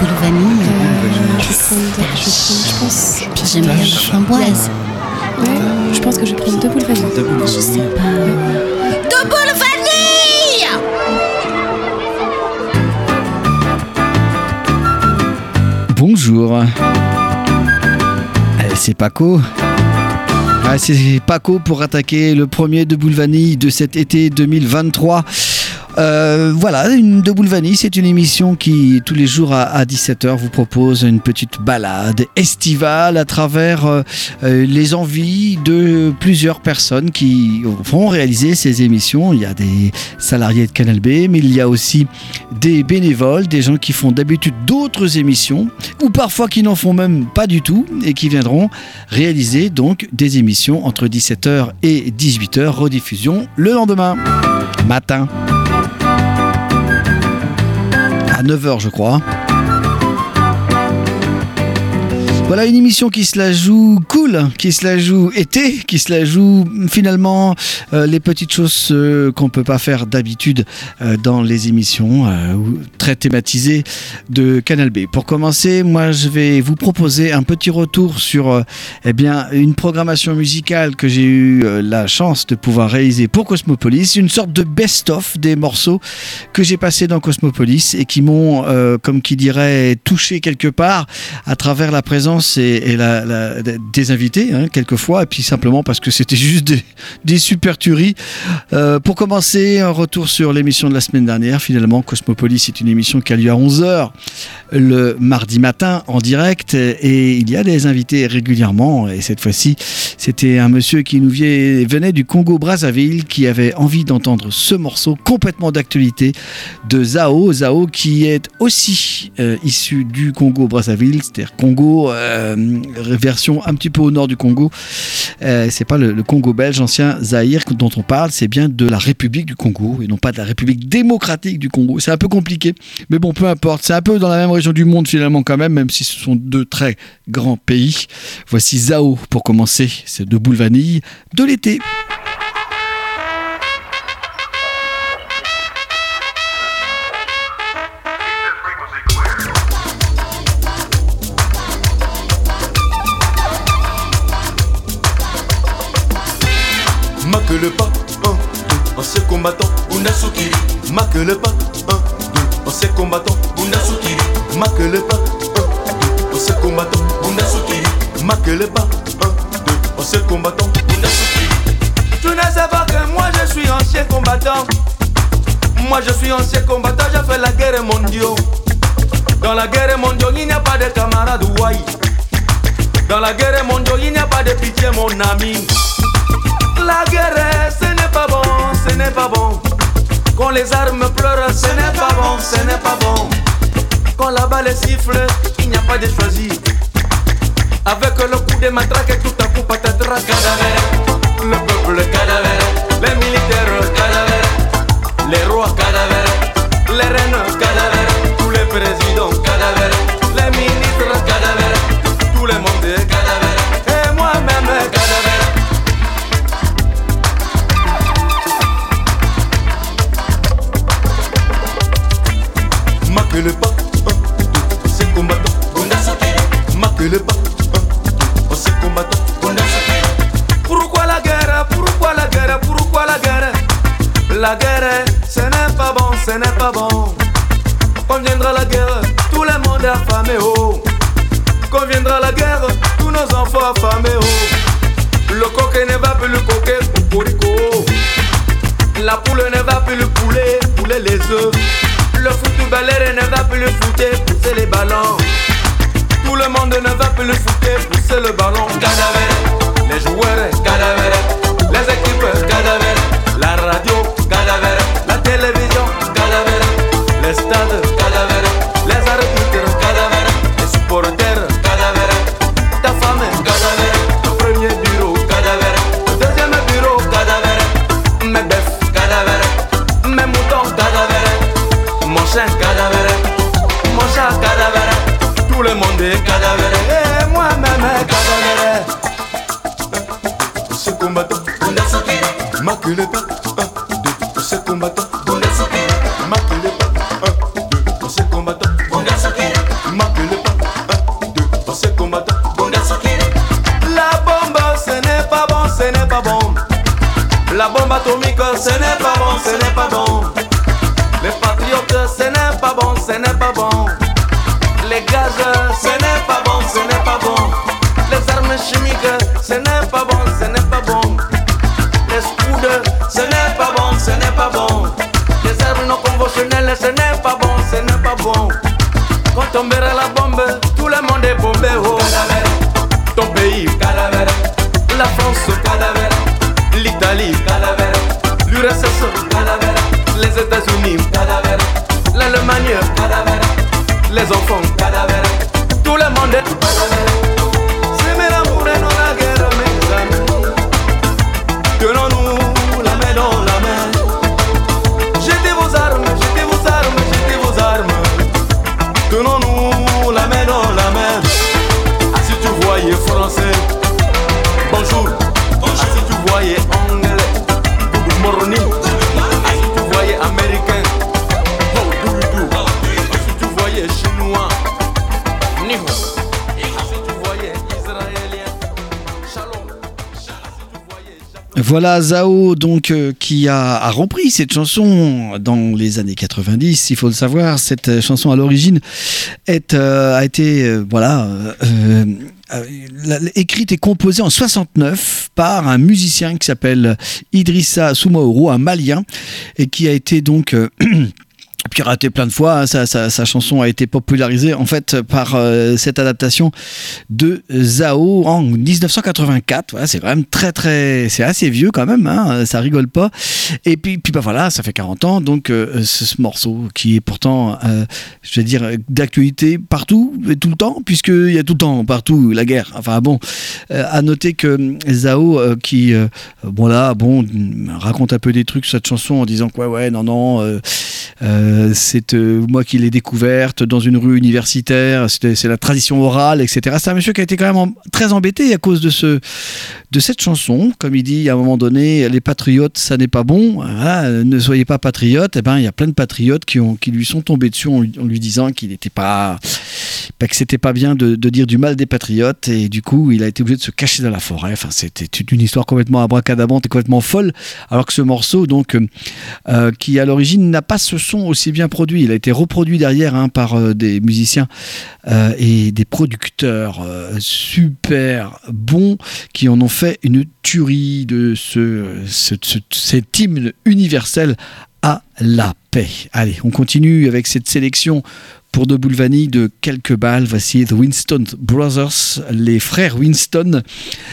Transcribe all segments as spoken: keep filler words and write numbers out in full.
boules vanille. Euh, je, vais prendre, je vais prendre, je pense. Puis j'aime bien la framboise. Ouais, je pense que je vais prendre deux boules vanille. Deux boules Je sais vanille. pas. Ouais. Deux boules vanille. Bonjour. Allez, c'est Paco. Ah, c'est Paco pour attaquer le premier de Boule Vanille de cet été deux mille vingt-trois. Euh, voilà, une de Boule Vanille, c'est une émission qui, tous les jours à, à dix-sept heures, vous propose une petite balade estivale à travers euh, les envies de plusieurs personnes qui vont réaliser ces émissions. Il y a des salariés de Canal B, mais il y a aussi des bénévoles, des gens qui font d'habitude d'autres émissions, ou parfois qui n'en font même pas du tout, et qui viendront réaliser donc des émissions entre dix-sept heures et dix-huit heures, rediffusion le lendemain matin. À neuf heures, je crois. Voilà une émission qui se la joue cool, qui se la joue été, qui se la joue finalement euh, les petites choses euh, qu'on ne peut pas faire d'habitude euh, dans les émissions euh, très thématisées de Canal B. Pour commencer, moi je vais vous proposer un petit retour sur euh, eh bien, une programmation musicale que j'ai eu euh, la chance de pouvoir réaliser pour Cosmopolis, une sorte de best-of des morceaux que j'ai passés dans Cosmopolis et qui m'ont, euh, comme qui dirait, touché quelque part à travers la présence et, et la, la, des invités, hein, quelquefois, et puis simplement parce que c'était juste des, des super tueries. Euh, pour commencer, un retour sur l'émission de la semaine dernière. Finalement, Cosmopolis, c'est une émission qui a lieu à onze heures le mardi matin en direct, et il y a des invités régulièrement, et cette fois-ci, c'était un monsieur qui nous venait du Congo-Brazzaville, qui avait envie d'entendre ce morceau complètement d'actualité de Zao, Zao qui est aussi euh, issu du Congo-Brazzaville, c'est-à-dire Congo euh, Euh, version un petit peu au nord du Congo. Euh, c'est pas le, le Congo belge, ancien Zaïre dont on parle, c'est bien de la République du Congo et non pas de la République démocratique du Congo. C'est un peu compliqué, mais bon, peu importe. C'est un peu dans la même région du monde finalement quand même, même si ce sont deux très grands pays. Voici Zao pour commencer, c'est de Boule Vanille de l'été. Marque le pas, un, deux, ancien combattant, Unasukiri. Marque le pas, un, deux, ancien combattant, Unasukiri. Marque le pas, un, deux, ancien combattant, Unasukiri. Marque le pas, un, deux, ancien combattant, Unasukiri. Tu ne sais pas que moi je suis ancien combattant. Moi je suis ancien combattant, j'ai fait la guerre mondiale. Dans la guerre mondiale, il n'y a pas de camarades ouaï. Dans la guerre mondiale, il n'y a pas de pitié, mon ami. La guerre, ce n'est pas bon, ce n'est pas bon. Quand les armes pleurent, ce n'est pas bon, ce n'est pas bon. Quand la balle siffle, il n'y a pas de choisi. Avec le coup de matraque, tout à coup patatras, cadavère. Le peuple cadavère, les militaires cadavère, les rois cadavère, les reines cadavère, tous les présidents cadavère, les ministres cadavère, tout le monde est cadavère, et moi-même cadavère. Marque le pas, un, deux, c'est combattant, Unasukiri. Marque le pas, un, deux, c'est combattant, Unasukiri. Pourquoi la guerre, pourquoi la guerre, pourquoi la guerre? La guerre, ce n'est pas bon, ce n'est pas bon. Quand viendra la guerre, tout le monde est affamé, oh. Quand viendra la guerre, tous nos enfants affamés, oh. Le coq ne va plus le coquer, cocorico. La poule ne va plus le poulet, poulet les œufs. Le footballeur ne va plus le footer, pousser les ballons. Tout le monde ne va plus le footer, pousser le ballon. Cadavère, les joueurs, cadavère, les équipes, cadavère, la radio, cadavère, la télévision, cadavère, les stades, cadavère, les arbitres, cadavère, les supporters, cadavère, ta femme, cadavère, le premier bureau, cadavère, le deuxième bureau, cadavère, mes bœufs, cadavère, mes moutons, cadavère. Mon chien cadavère, mon chat cadavère, tout le monde est cadavère, et moi-même cadavère. Ce combattant, Unasukiri. Marque le pas, un, deux, ce combattant, Unasukiri. Marque le pas, un, deux, ce combattant, Unasukiri. pas bon. La bombe atomique, ce n'est pas bon, ce n'est pas bon. Les patriotes, ce n'est pas bon, ce n'est pas bon. Les gaz, ce n'est pas bon, ce n'est pas bon. Les armes chimiques, ce n'est pas bon, ce n'est pas bon. Les scoudes, ce n'est pas bon, ce n'est pas bon. Les armes non conventionnelles, ce n'est pas bon, ce n'est pas bon. Quand tombera la bombe, tout le monde est bombé. Oh, cadavère. Ton pays, cadavère. La France, cadavère. L'Italie, cadavère. L'U R S S, cadavère. Les États-Unis, cadavère. L'Allemagne, cadavère. Les enfants, cadavère. Tout le monde est cadavère. C'est mes amours et non la guerre, mes amis. Tenons-nous la main dans la main. Jetez vos armes, jetez vos armes, jetez vos armes. Tenons-nous la main dans la main. Ah, si tu voyais français, bonjour. Ah, si tu voyais anglais, good morning. Ah, si tu voyais américain, how do you do. Ah, si tu voyais chinois, ni hao. Ah, si tu voyais israélien, shalom. Ah, si tu voyais japonais. Voilà Zao donc euh, qui a, a repris cette chanson dans les années quatre-vingt-dix. Il faut le savoir, cette chanson à l'origine est, euh, a été euh, voilà euh, euh, écrite et composée en soixante-neuf par un musicien qui s'appelle Idrissa Soumaoro, un Malien, et qui a été donc euh, piraté plein de fois. Hein. Sa, sa, sa chanson a été popularisée en fait par euh, cette adaptation de Zao en dix-neuf cent quatre-vingt-quatre. Voilà, c'est quand même très très, c'est assez vieux quand même. Hein, ça rigole pas. Et puis puis bah voilà, ça fait quarante ans. Donc euh, ce, ce morceau qui est pourtant, euh, je vais dire, d'actualité partout et tout le temps, puisque il y a tout le temps partout la guerre. Enfin bon, euh, à noter que Zao euh, qui euh, bon là bon raconte un peu des trucs sur cette chanson en disant quoi ouais non non. Euh, Euh, c'est euh, moi qui l'ai découverte dans une rue universitaire, c'est, c'est la tradition orale, et cetera. C'est un monsieur qui a été quand même en, très embêté à cause de, ce, de cette chanson. Comme il dit à un moment donné, les patriotes, ça n'est pas bon. Voilà, ne soyez pas patriotes. Eh ben, il y a plein de patriotes qui, ont, qui lui sont tombés dessus en, en lui disant qu'il n'était pas, pas, que c'était pas bien de, de dire du mal des patriotes. Et du coup, il a été obligé de se cacher dans la forêt. Enfin, c'était une histoire complètement abracadabrante et complètement folle. Alors que ce morceau, donc, euh, qui à l'origine n'a pas ce son aussi bien produit. Il a été reproduit derrière hein, par euh, des musiciens euh, et des producteurs euh, super bons qui en ont fait une tuerie de ce, ce, ce, cet hymne universel à la paix. Allez, on continue avec cette sélection pour de Boulvani de quelques balles. Voici The Winston Brothers, les frères Winston,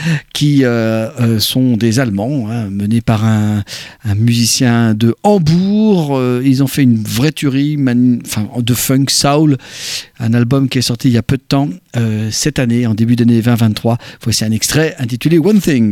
qui euh, euh, sont des Allemands, hein, menés par un, un musicien de Hambourg. Euh, ils ont fait une vraie tuerie man, enfin, de funk soul, un album qui est sorti il y a peu de temps, euh, cette année, en début d'année vingt vingt-trois. Voici un extrait intitulé One Thing.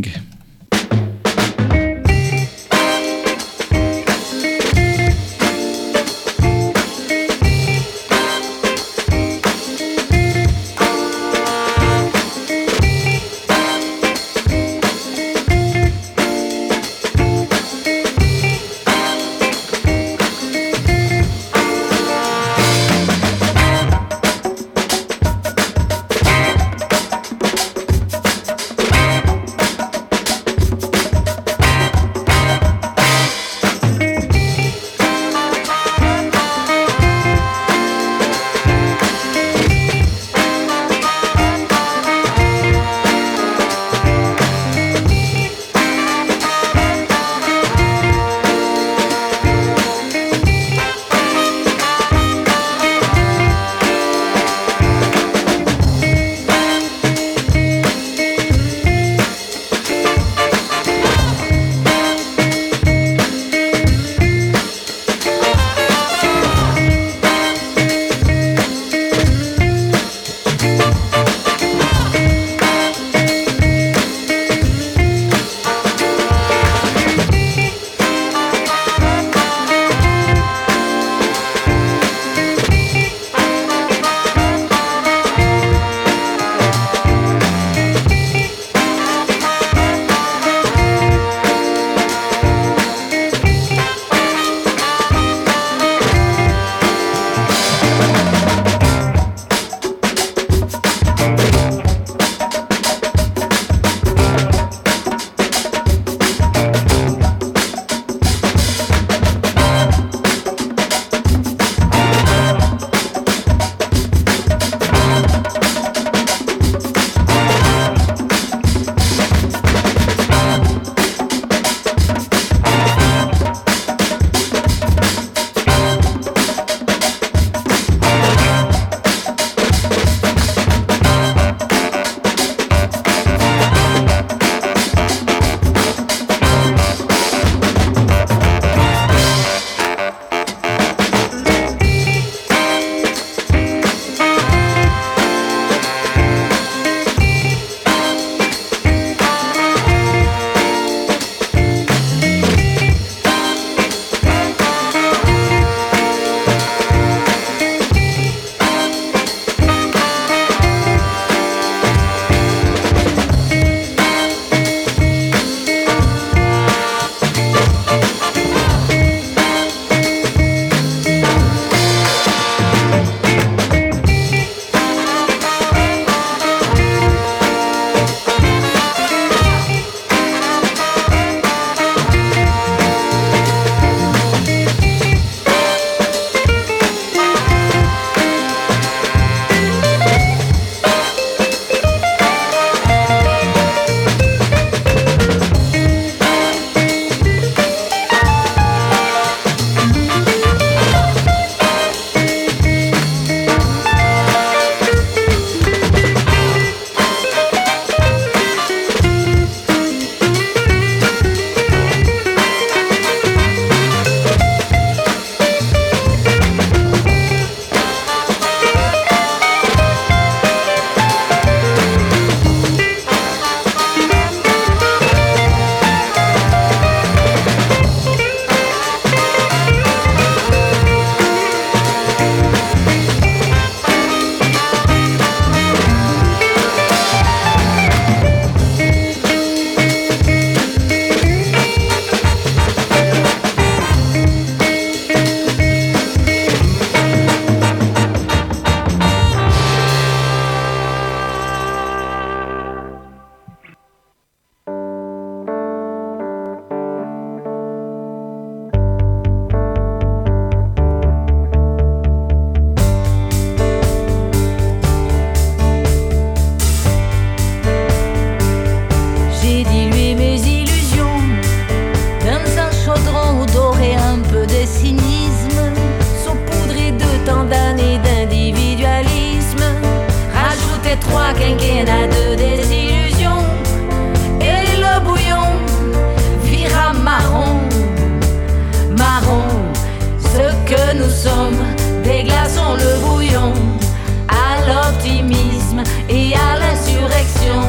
grenade de désillusion. Et le bouillon vira marron, marron. Ce que nous sommes, déglaçons le bouillon à l'optimisme et à l'insurrection.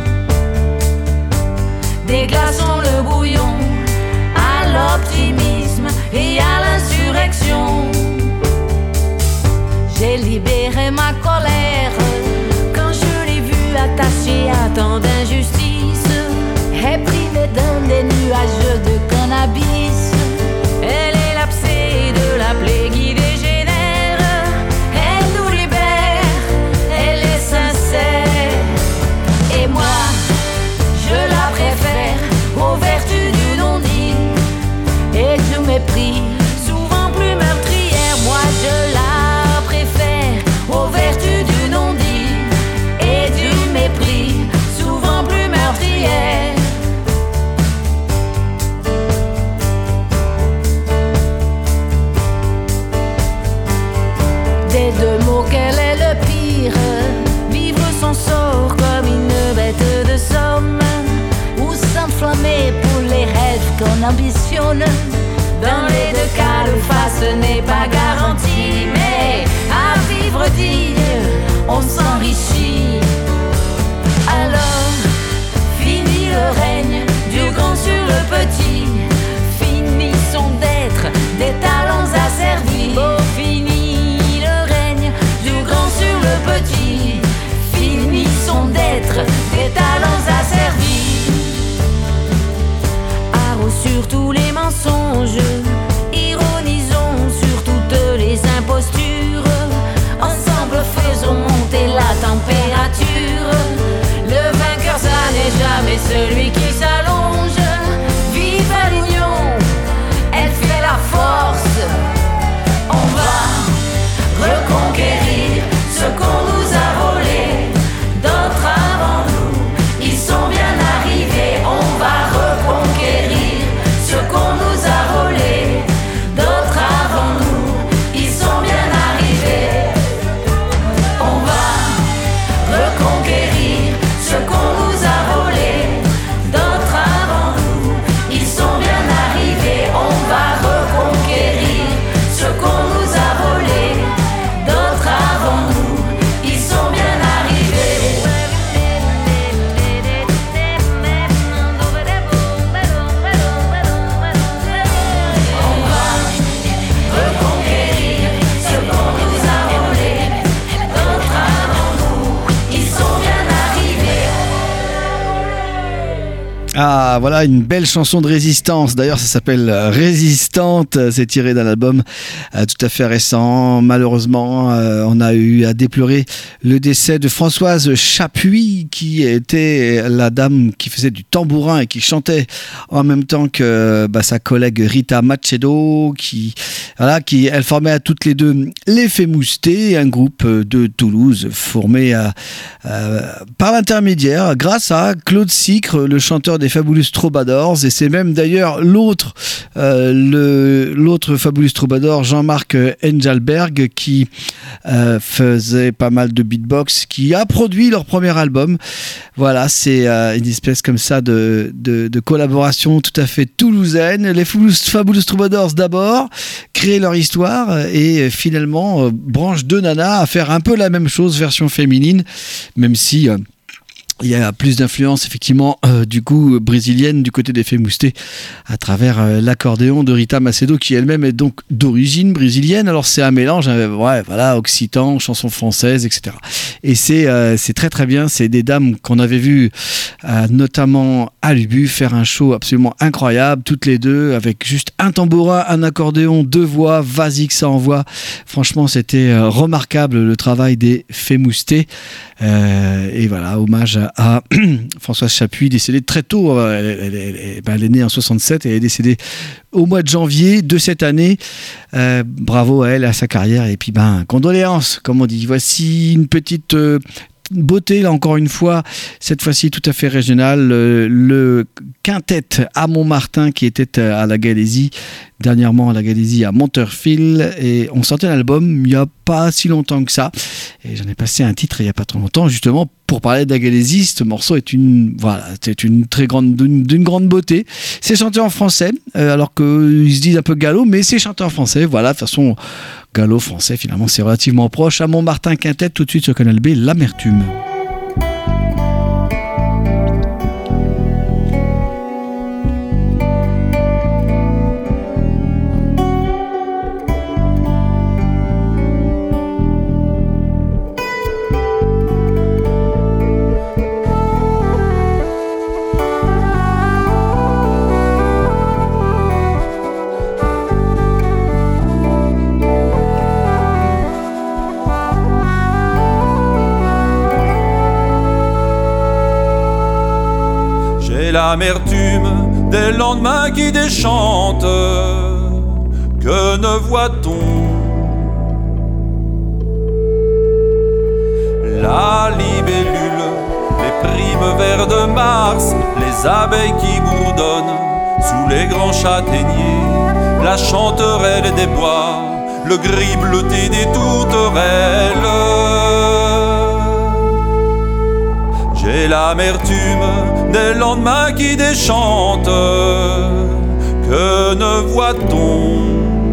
Déglaçons le bouillon à l'optimisme et à l'insurrection. J'ai libéré ma colère quand je l'ai vue attachée à tant d'injustice, éprimée dans des nuages de cannabis. Elle est l'abcès de la plaie qui dégénère. Elle nous libère, elle est sincère. Et moi, je la préfère aux vertus du non-dit et du mépris, souvent plus meurtrière. Moi, je la préfère aux vertus du non-dit et du mépris, souvent plus meurtrière. Des deux mots, quel est le pire? Vivre son sort comme une bête de somme, ou s'enflammer pour les rêves qu'on ambitionne. Dans les deux cas, le face n'est pas garanti, mais à vivre digne, on s'enrichit. Alors, fini le règne du grand sur le petit. Finissons d'être des talents asservis. Oh, fini le règne du grand sur le petit. Finissons d'être des talents asservis. Haro sur tous les mensonges, ironisons sur toutes les impostures. Ensemble faisons monter la température. Le vainqueur, ça n'est jamais celui qui s'allonge. Vive l'union, elle fait la force. On va reconquérir ce qu'on nous a volé. D'autres avant nous, ils sont bien arrivés. On va reconquérir ce qu'on nous a volé. D'autres avant nous, ils sont bien arrivés. On va reconquérir ce qu'on nous a volé. D'autres avant nous, ils sont bien arrivés. On va reconquérir ce qu'on nous a volé. D'autres avant nous, ils sont bien arrivés. On va reconquérir ce qu'on nous a volé. D'autres avant nous, ils sont bien arrivés. Ah, voilà une belle chanson de résistance. D'ailleurs, ça s'appelle Résistante. C'est tiré d'un album euh, tout à fait récent. Malheureusement, euh, on a eu à déplorer le décès de Françoise Chapuis, qui était la dame qui faisait du tambourin et qui chantait en même temps que bah, sa collègue Rita Macedo, qui, voilà, qui, elle formait à toutes les deux les Fémoustés, un groupe de Toulouse formé à, euh, par l'intermédiaire, grâce à Claude Sicre, le chanteur des Fabulous Troubadours, et c'est même d'ailleurs l'autre, euh, le, l'autre Fabulous Troubadour, Jean-Marc Engelberg, qui euh, faisait pas mal de beatbox, qui a produit leur premier album. Voilà, c'est euh, une espèce comme ça de, de, de collaboration tout à fait toulousaine. Les Fabulous, Fabulous Troubadours d'abord créent leur histoire et finalement euh, branchent deux nanas à faire un peu la même chose, version féminine, même si... Euh, il y a plus d'influence effectivement euh, du coup brésilienne du côté des Fémoustés à travers euh, l'accordéon de Rita Macedo, qui elle-même est donc d'origine brésilienne. Alors c'est un mélange, euh, ouais, voilà, occitan, chansons françaises, et cetera. Et c'est euh, c'est très très bien. C'est des dames qu'on avait vues euh, notamment à l'Ubu faire un show absolument incroyable, toutes les deux, avec juste un tambourin, un accordéon, deux voix, vas-y que ça envoie. Franchement, c'était euh, remarquable le travail des Fémoustés. Euh, et voilà, hommage à à Françoise Chapuis, décédée très tôt. Elle, elle, elle, elle, ben elle est née en soixante-sept et elle est décédée au mois de janvier de cette année. Euh, bravo à elle, à sa carrière, et puis ben condoléances, comme on dit. Voici une petite euh, beauté, là encore une fois, cette fois-ci tout à fait régionale, le, le quintet à Montmartin qui était à la Galésie, dernièrement à la Galésie à Monteurfil, et on sortait un album il n'y a pas si longtemps que ça, et j'en ai passé un titre il n'y a pas trop longtemps justement pour parler de la Galésie. Ce morceau est une, voilà, c'est une très grande, d'une, d'une grande beauté. C'est chanté en français, euh, alors qu'ils se disent un peu gallo, mais c'est chanté en français. Voilà, de toute façon, gallo français finalement c'est relativement proche. À Montmartin quintet, tout de suite sur Canal B, L'Amertume. L'amertume des lendemains qui déchantent, que ne voit-on? La libellule, les primes vers de mars, les abeilles qui bourdonnent sous les grands châtaigniers, la chanterelle des bois, le gris bleuté des tourterelles. J'ai l'amertume des lendemains qui déchantent, que ne voit-on?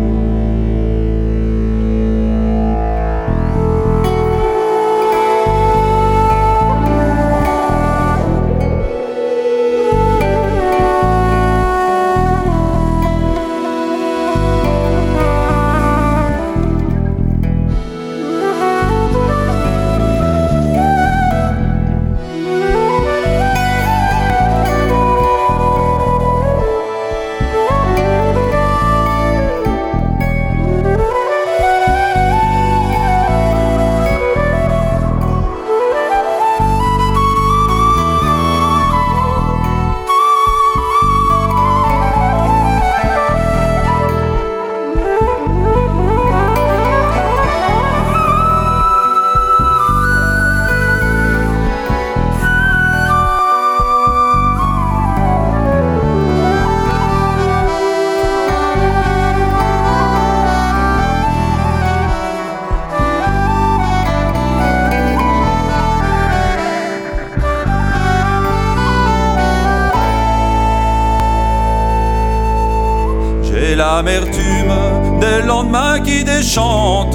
L'amertume des lendemains qui déchantent,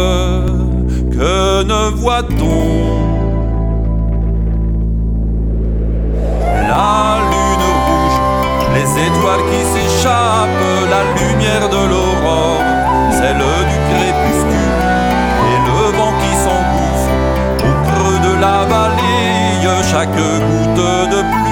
que ne voit-on? La lune rouge, les étoiles qui s'échappent, la lumière de l'aurore, celle du crépuscule, et le vent qui s'engouffre au creux de la vallée, chaque goutte de pluie.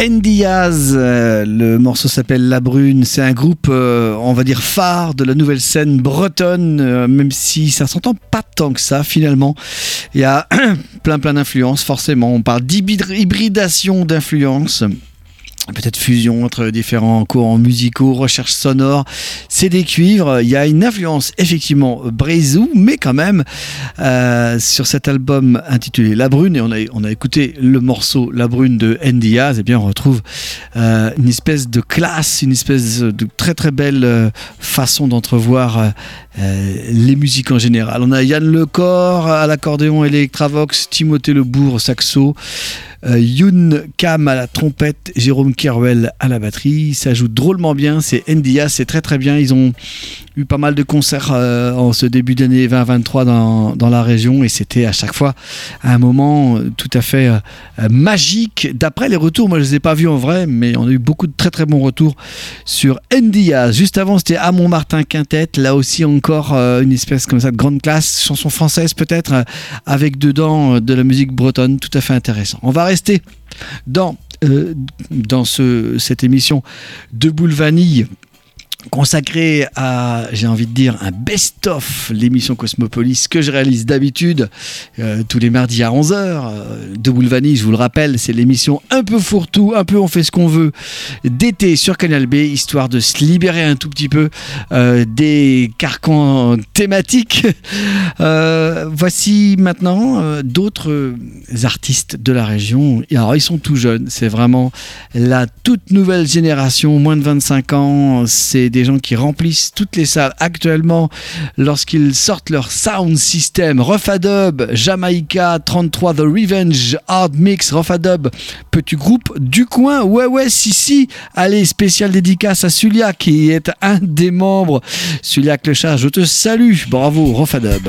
Ndiaz, euh, le morceau s'appelle La Brune, c'est un groupe euh, on va dire phare de la nouvelle scène bretonne, euh, même si ça s'entend pas tant que ça finalement. Il y a plein plein d'influences forcément, on parle d'hybridation d'influences. Peut-être fusion entre différents courants musicaux, recherche sonore, c'est des cuivres. Il y a une influence effectivement Brézou, mais quand même euh, sur cet album intitulé La Brune, et on a, on a écouté le morceau La Brune de Ndiaz, et bien on retrouve euh, une espèce de classe, une espèce de très très belle euh, façon d'entrevoir euh, euh, les musiques en général. On a Yann Lecor à l'accordéon électravox, Timothée Lebourg au saxo, Euh, Youn Kam à la trompette, Jérôme Kerouel à la batterie. Ça joue drôlement bien, c'est Ndiaz, c'est très très bien. Ils ont eu pas mal de concerts euh, en ce début d'année vingt vingt-trois dans, dans la région, et c'était à chaque fois un moment tout à fait euh, magique. D'après les retours, moi je les ai pas vus en vrai, mais on a eu beaucoup de très très bons retours sur Ndiaz. Juste avant, c'était à Montmartin Quintet, là aussi encore euh, une espèce comme ça de grande classe, chanson française peut-être, euh, avec dedans euh, de la musique bretonne, tout à fait intéressant. On va rester dans, euh, dans ce, cette émission de Boule Vanille consacrée à, j'ai envie de dire, un best-of, l'émission Cosmopolis que je réalise d'habitude euh, tous les mardis à onze heures. Euh, de Boule Vanille, je vous le rappelle, c'est l'émission un peu fourre-tout, un peu on fait ce qu'on veut d'été sur Canal B, histoire de se libérer un tout petit peu euh, des carcans thématiques. Euh, voici maintenant euh, d'autres euh, artistes de la région. Et alors ils sont tout jeunes, c'est vraiment la toute nouvelle génération, moins de vingt-cinq ans, c'est des gens qui remplissent toutes les salles actuellement lorsqu'ils sortent leur sound system. Rofadub, Jamaica trente-trois, The Revenge, Hard Mix, Rofadub, petit groupe du coin. Ouais, ouais, si, si. Allez, spéciale dédicace à Sulia qui est un des membres. Sulia Clechard, je te salue. Bravo, Rofadub.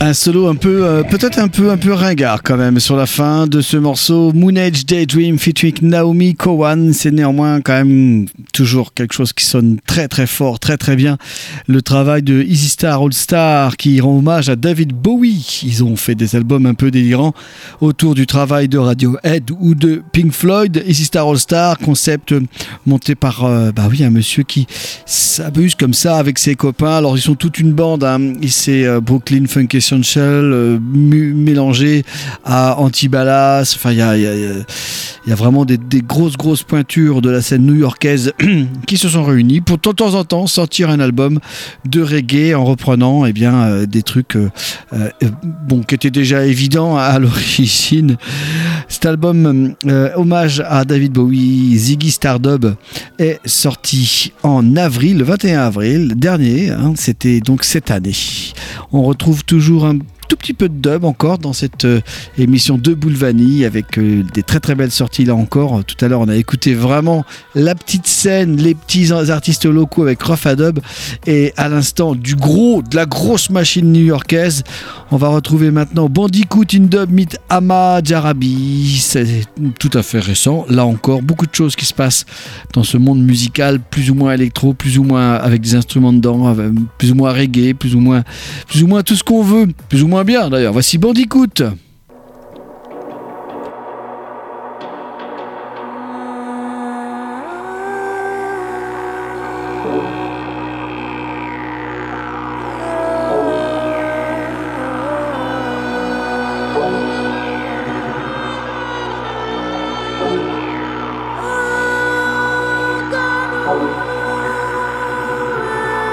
Un solo un peu, euh, peut-être un peu, un peu ringard quand même sur la fin de ce morceau. Moon Age Daydream featuring Naomi Cowan. C'est néanmoins quand même toujours quelque chose qui sonne très très fort, très très bien. Le travail de Easy Star All Star qui rend hommage à David Bowie. Ils ont fait des albums un peu délirants autour du travail de Radiohead ou de Pink Floyd. Easy Star All Star, concept monté par euh, bah oui, un monsieur qui s'abuse comme ça avec ses copains. Alors ils sont toute une bande, hein. C'est euh, Brooklyn Funk Essential euh, mu- mélangé à Antibalas. Enfin, il y a, y, a, y a vraiment des, des grosses grosses pointures de la scène new-yorkaise qui se sont réunies pour de temps en temps sortir un album de reggae en reprenant eh bien, euh, des trucs euh, euh, bon, qui étaient déjà évidents à l'origine. Cet album euh, hommage à David Bowie, Ziggy Stardub, est sorti en avril, le vingt et un avril dernier, hein, c'était donc cette année. On retrouve toujours un tout petit peu de dub encore dans cette euh, émission de Boulevanie avec euh, des très très belles sorties là encore. Tout à l'heure on a écouté vraiment la petite scène, les petits artistes locaux avec Rough Dub, et à l'instant du gros, de la grosse machine new-yorkaise. On va retrouver maintenant Bandicoot in Dub meet Ama Jarabi. C'est tout à fait récent. Là encore, beaucoup de choses qui se passent dans ce monde musical, plus ou moins électro, plus ou moins avec des instruments dedans, plus ou moins reggae, plus ou moins, plus ou moins tout ce qu'on veut, plus ou moins bien d'ailleurs. Voici Bandicoot.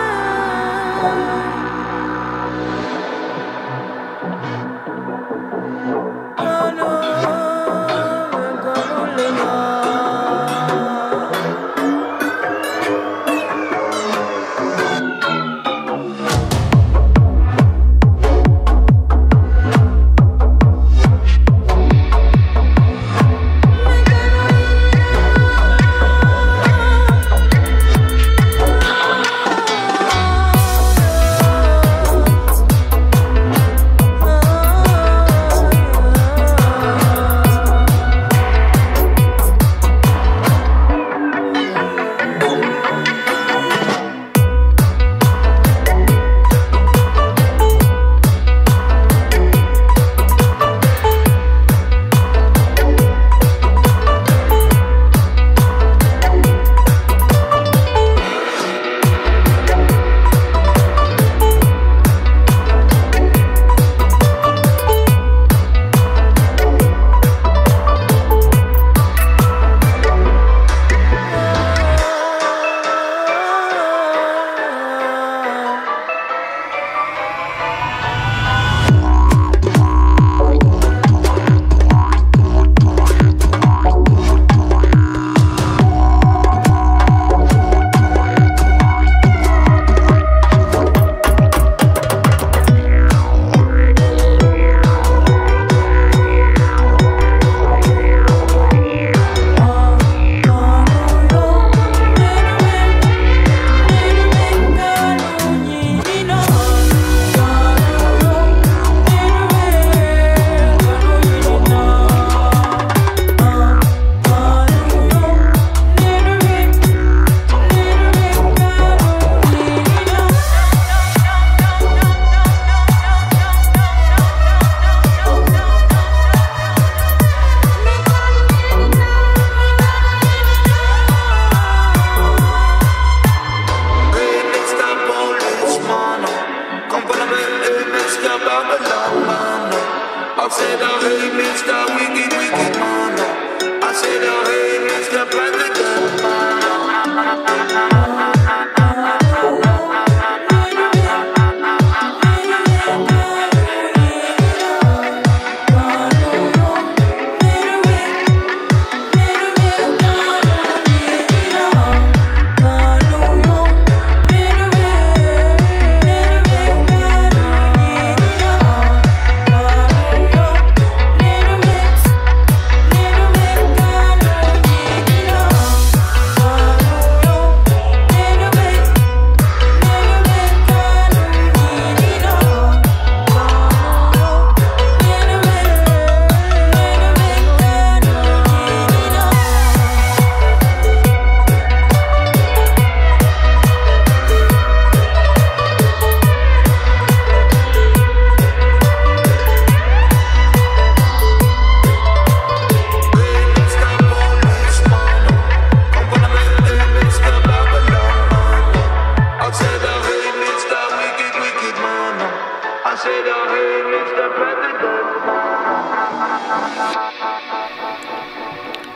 Oh,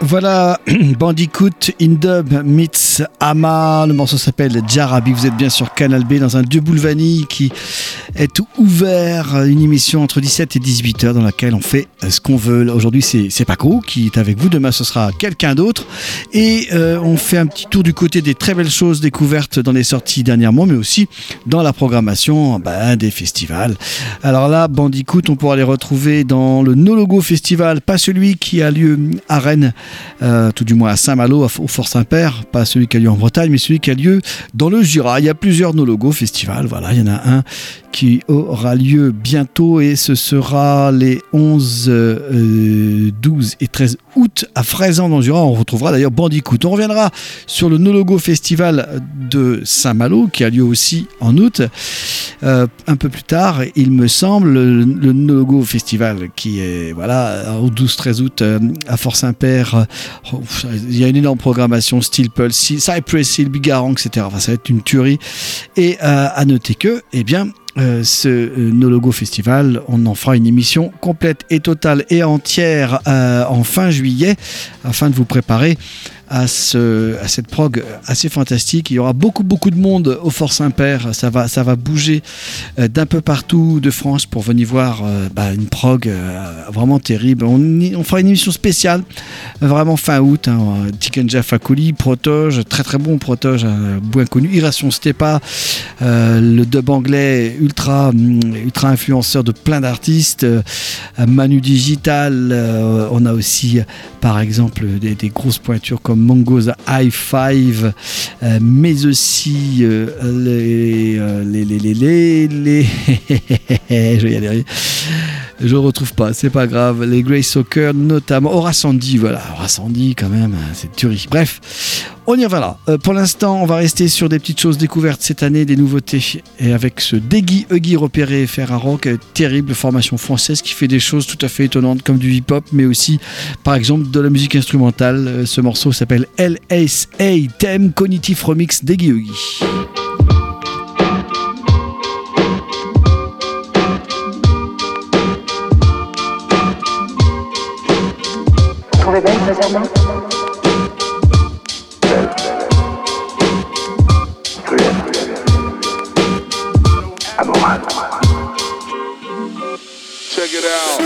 Voilà, Bandicoot in Dub meets Ama. Le morceau s'appelle Jarabi. Vous êtes bien sur Canal B dans un Deboul Vanille qui est ouvert. Une émission entre dix-sept et dix-huit heures dans laquelle on fait ce qu'on veut. Aujourd'hui, c'est, c'est Paco qui est avec vous. Demain, ce sera quelqu'un d'autre. Et euh, on fait un petit tour du côté des très belles choses découvertes dans les sorties dernièrement, mais aussi dans la programmation ben, des festivals. Alors là, Bandicoot, on pourra les retrouver dans le No Logo Festival, pas celui qui a lieu à Rennes, euh, tout du moins à Saint-Malo, au Fort Saint-Père, pas celui qui a lieu en Bretagne, mais celui qui a lieu dans le Jura. Il y a plusieurs No Logo Festivals, voilà, il y en a un qui aura lieu bientôt et ce sera les onze, euh, douze et treize août à Fraisans dans le Jura. On retrouvera d'ailleurs Bandicoot. On reviendra sur le No Logo Festival de Saint-Malo qui a lieu aussi en août. Euh, un peu plus tard, il me semble, le, le No Logo Festival qui est voilà, au douze treize août euh, à Fort Saint-Père. Oh, il y a une énorme programmation, Steel Pulse, Cypress Hill, Bigarang, et cetera. Enfin, ça va être une tuerie. Et euh, à noter que, eh bien, Euh, ce euh, No Logo Festival, on en fera une émission complète et totale et entière euh, en fin juillet afin de vous préparer à, ce, à cette prog assez fantastique. Il y aura beaucoup beaucoup de monde au Fort Saint-Père, ça va, ça va bouger euh, d'un peu partout de France pour venir voir euh, bah, une prog euh, vraiment terrible. On, on fera une émission spéciale euh, vraiment fin août, hein, Tikenja Fakoli, Protoge, très très bon Protoge, euh, bien connu, Iration Stepa, euh, le dub anglais ultra, ultra influenceur de plein d'artistes, euh, Manu Digital, euh, on a aussi par exemple des, des grosses pointures comme Mongo's High Five, euh, mais aussi euh, les, euh, les, les, les, les, les... je vais y aller. Je ne retrouve pas, c'est pas grave. Les Grey Soccer, notamment. Horace Andy, voilà. Horace Andy, quand même, c'est tuerie. Bref, on y va là. Euh, pour l'instant, on va rester sur des petites choses découvertes cette année, des nouveautés. Et avec ce Deggy Huggy repéré faire un rock, terrible formation française qui fait des choses tout à fait étonnantes, comme du hip-hop, mais aussi, par exemple, de la musique instrumentale. Ce morceau s'appelle L S A Theme Cognitive Remix Deggy Huggy. Vous trouvez belle, présentement ? Belle. Cruelle. Amorale. Check it out.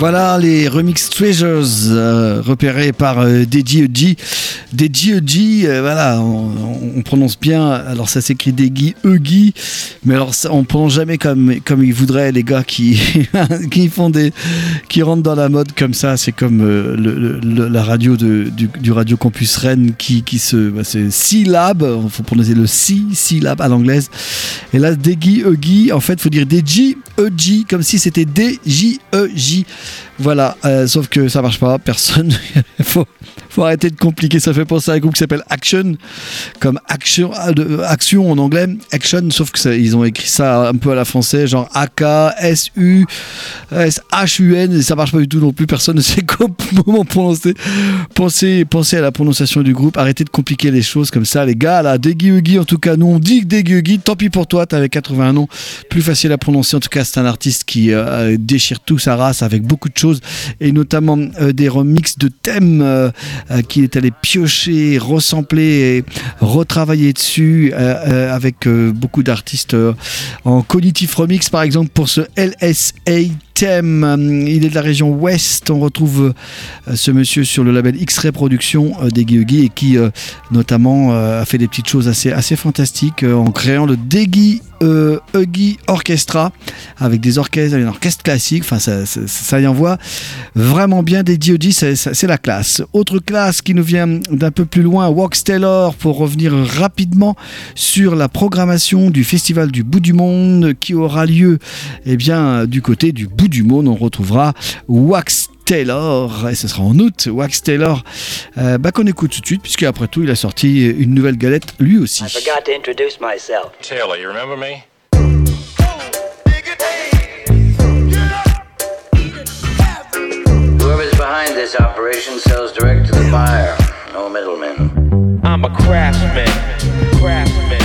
Voilà les Remix Treasures euh, repérés par euh, Deggy Euggy. Deggy Euggy, euh, voilà, on, on prononce bien. Alors ça s'écrit Deggy Euggy, mais alors ça, on prononce jamais comme comme ils voudraient les gars qui qui font des qui rentrent dans la mode comme ça. C'est comme euh, le, le, la radio de, du, du Radio Campus Rennes qui qui se bah, c'est syllabe. Il faut prononcer le si syllabe à l'anglaise. Et là Deggy Euggy, en fait, faut dire Deggy Euggy comme si c'était D J E J. Voilà, euh, sauf que ça marche pas, personne. faut, faut arrêter de compliquer. Ça fait penser à un groupe qui s'appelle Action, comme action, euh, action en anglais, Action, sauf que ça, ils ont écrit ça un peu à la française, genre A K S U S H U N, et ça marche pas du tout non plus. Personne ne sait comment prononcer. Pensez, pensez à la prononciation du groupe. Arrêtez de compliquer les choses comme ça, les gars. Là, Deggy Euggy, en tout cas, nous on dit que Deggy Euggy. Tant pis pour toi, t'avais quatre-vingts ans, plus facile à prononcer. En tout cas, c'est un artiste qui euh, déchire tout sa race avec beaucoup de choses, et notamment euh, des remixes de thèmes euh, euh, qu'il est allé piocher, resampler et retravailler dessus euh, euh, avec euh, beaucoup d'artistes euh, en cognitive remix, par exemple pour ce L S A thème. Il est de la région ouest. On retrouve euh, ce monsieur sur le label X-Ray Productions euh, Deggy Euggy, et qui euh, notamment euh, a fait des petites choses assez, assez fantastiques euh, en créant le Deggy euh, Euggy Orchestra avec des orchestres, un orchestre classique. Enfin, ça, ça, ça y envoie vraiment bien. Deggy Euggy, c'est, c'est la classe. Autre classe qui nous vient d'un peu plus loin, Wax Taylor, pour revenir rapidement sur la programmation du Festival du Bout du Monde qui aura lieu eh bien, du côté du bout du monde. On retrouvera Wax Taylor, et ce sera en août. Wax Taylor, euh, bah qu'on écoute tout de suite, puisque après tout il a sorti une nouvelle galette lui aussi. I forgot to introduce myself. Taylor, you remember me? Whoever's behind this operation sells direct to the buyer, no middlemen. I'm a craftsman, craftsman.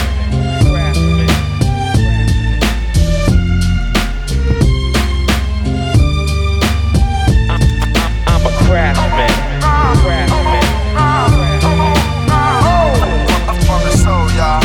Craftsman, craftsman, I'm from the soul, y'all.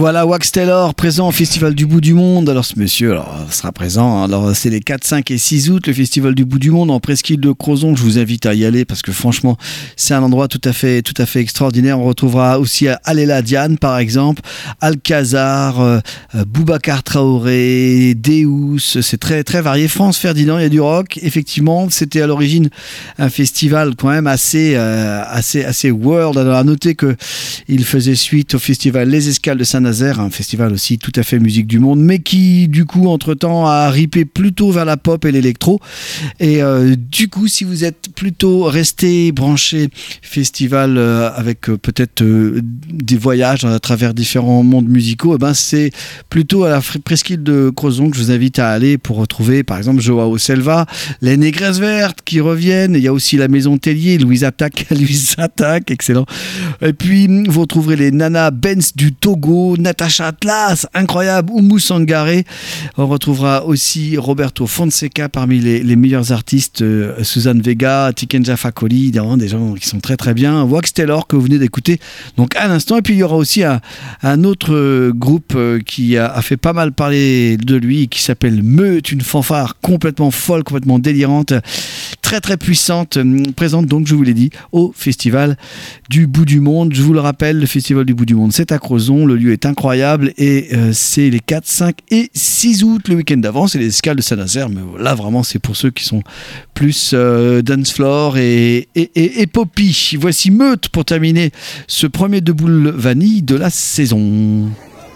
Voilà, Wax Taylor présent au Festival du Bout du Monde. Alors ce monsieur alors, sera présent. Alors c'est les quatre, cinq et six août, le Festival du Bout du Monde en presqu'île de Crozon. Je vous invite à y aller parce que franchement c'est un endroit tout à fait, tout à fait extraordinaire. On retrouvera aussi Alela Diane par exemple, Alcazar, euh, Boubacar Traoré, Deus. C'est très très varié. France Ferdinand, il y a du rock. Effectivement, c'était à l'origine un festival quand même assez euh, assez assez world. Alors à noter que il faisait suite au festival Les Escales de Saint-Nazaire, un festival aussi tout à fait musique du monde, mais qui du coup entre-temps a ripé plutôt vers la pop et l'électro. Et euh, du coup, si vous êtes plutôt resté branché festival euh, avec euh, peut-être euh, des voyages à travers différents mondes musicaux, eh ben c'est plutôt à la presqu'île de Crozon que je vous invite à aller pour retrouver par exemple Joao Selva, les Négresses Vertes qui reviennent. Il y a aussi la Maison Tellier, Louise Attaque, Louise Attaque, excellent. Et puis vous retrouverez les Nana Benz du Togo, Natacha Atlas, incroyable, Oumou Sangaré. On retrouvera aussi Roberto Fonseca parmi les, les meilleurs artistes, euh, Suzanne Vega, Tikenja Fakoli, des gens qui sont très très bien. Wax Taylor que vous venez d'écouter donc à l'instant. Et puis il y aura aussi un, un autre euh, groupe euh, qui a, a fait pas mal parler de lui, qui s'appelle Meute, une fanfare complètement folle, complètement délirante, très très puissante, euh, présente donc je vous l'ai dit au Festival du Bout du Monde. Je vous le rappelle, le Festival du Bout du Monde c'est à Crozon, le lieu est incroyable et euh, c'est les quatre, cinq et six août. Le week-end d'avant c'est les Escales de Saint-Nazaire, mais là vraiment c'est pour ceux qui sont plus euh, dance floor et, et, et, et poppy. Voici Meute pour terminer ce premier de boule vanille de la saison.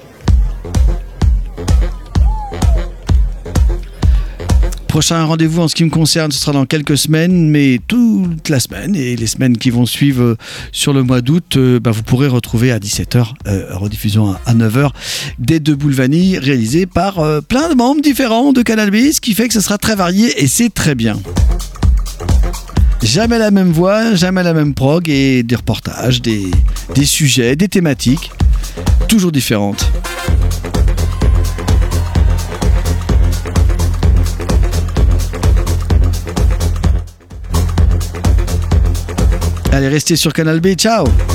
Prochain rendez-vous en ce qui me concerne, ce sera dans quelques semaines, mais toute la semaine et les semaines qui vont suivre sur le mois d'août, euh, bah, vous pourrez retrouver à dix-sept heures, euh, rediffusion à neuf heures, des deux boules vanille réalisées par euh, plein de membres différents de Canal B, ce qui fait que ce sera très varié et c'est très bien. Jamais la même voix, jamais la même prog et des reportages, des, des sujets, des thématiques, toujours différentes. Allez, restez sur Canal B, ciao!